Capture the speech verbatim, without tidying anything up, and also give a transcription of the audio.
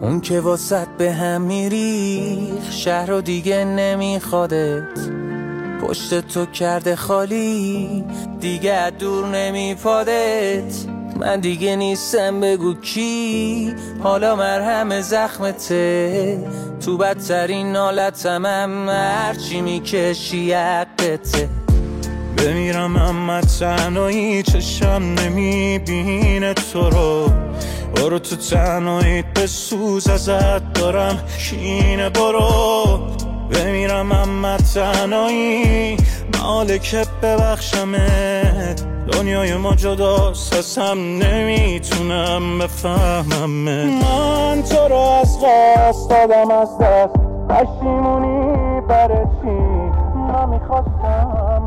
اون که واسط به هم میریخ شهر رو دیگه نمیخوادت، پشت تو کرده خالی دیگه دور نمیپادت. من دیگه نیستم بگو کی، حالا مرهم زخمته، تو بدترین حالتم هم هرچی میکشی حقته. بمیرم اما تنهایی چشم نمیبینه تو رو، برو تو تنهاییت بسوز ازت دارم کینه. برو بمیرم اما تنهایی ماله که ببخشمت، دنیای ما جداست ازم نمیتونم بفهممت. من تو رو از قصد دادم از دست، پشیمونی برای چی؟ من میخواستم